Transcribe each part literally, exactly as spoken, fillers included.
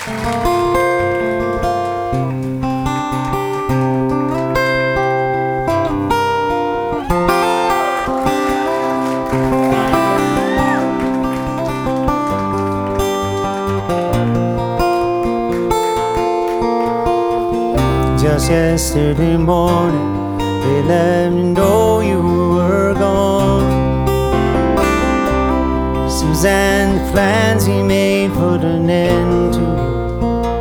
Just yesterday morning, they let me know you were gone. Suzanne, the plans he made put an end to you.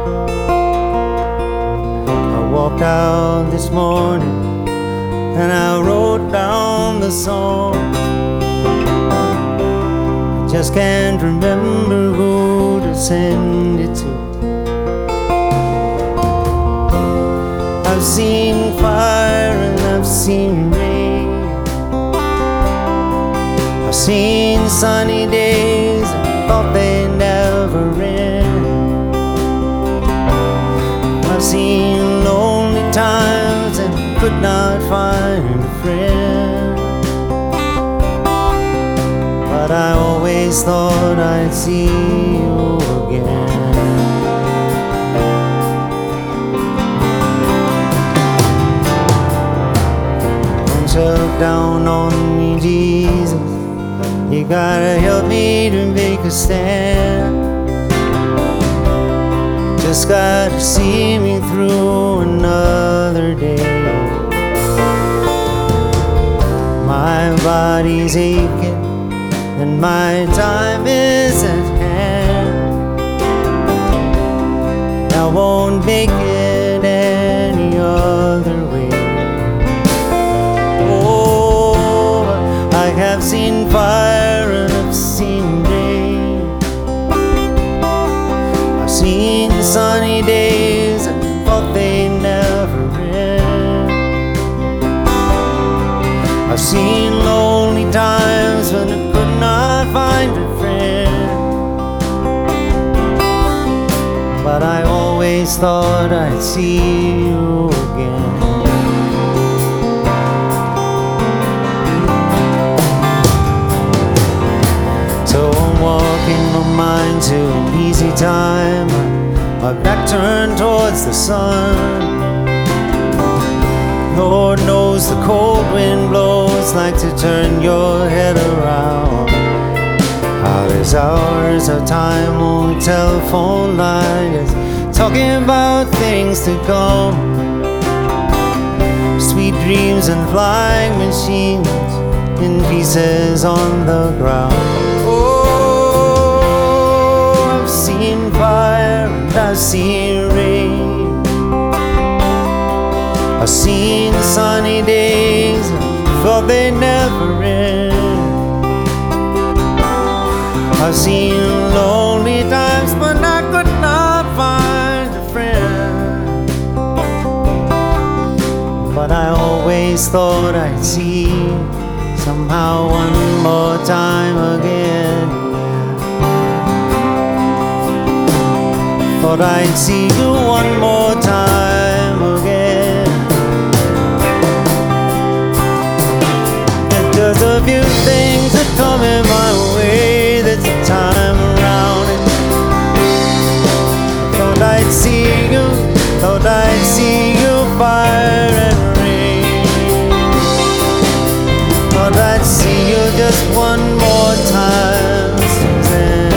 I walked out this morning and I wrote down the song. I just can't remember who to send it to. I've seen fire and I've seen rain. I've seen sunny days I thought they'd never end. I've seen lonely times and could not find a friend. But I always thought I'd see you again. Look down on me, Jesus. You gotta help me to make a stand. Just gotta see me through another day. My body's aching and my time is at hand. I won't make it any other way. I have seen fire and I've seen rain. I've seen sunny days and thought they'd never end. I've seen lonely times when I could not find a friend. But I always thought I'd see you again. So I'm walking my mind to an easy time, my back turned towards the sun. Lord knows the cold wind blows like to turn your head around. How there's hours of time on the telephone line is talking about things to come. Sweet dreams and flying machines in pieces on the ground. I've seen fire and I've seen rain. I've seen sunny days and thought they'd never end. I've seen lonely times but I could not find a friend. But I always thought I'd see somehow one more time again. Thought I'd see you one more time again. There's just a few things that come in my way this time around. Thought I'd see you, thought I'd see you fire and rain. Thought I'd see you just one more time, Suzanne.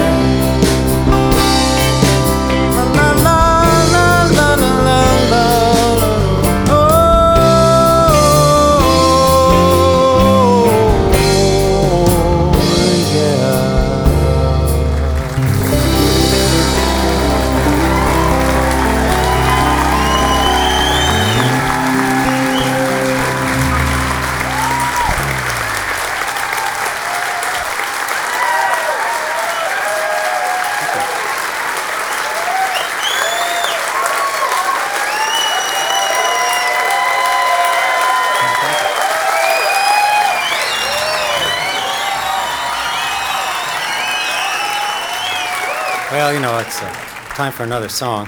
Well, you know, it's uh, time for another song.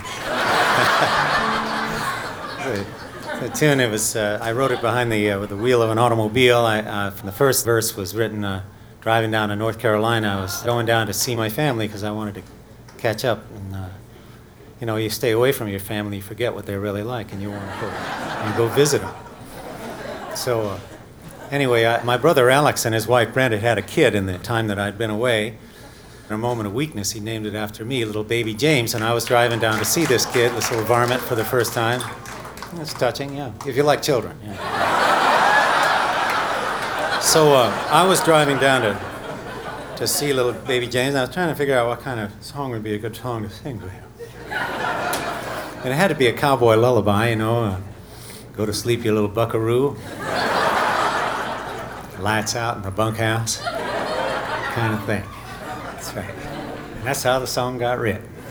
the, the tune, it was, uh, I wrote it behind the, uh, with the wheel of an automobile. I, uh, from the first verse was written uh, driving down to North Carolina. I was going down to see my family because I wanted to catch up. And, uh, you know, you stay away from your family, you forget what they're really like, and you want to go, you go visit them. So, uh, anyway, I, my brother Alex and his wife Brenda had a kid in the time that I'd been away. In a moment of weakness, he named it after me, little baby James, and I was driving down to see this kid, this little varmint, for the first time. That's touching, yeah, if you like children. Yeah. So uh, I was driving down to to see little baby James, and I was trying to figure out what kind of song would be a good song to sing to him. And it had to be a cowboy lullaby, you know, uh, go to sleep, you little buckaroo. Lights out in the bunkhouse, kind of thing. That's right. And that's how the song got written.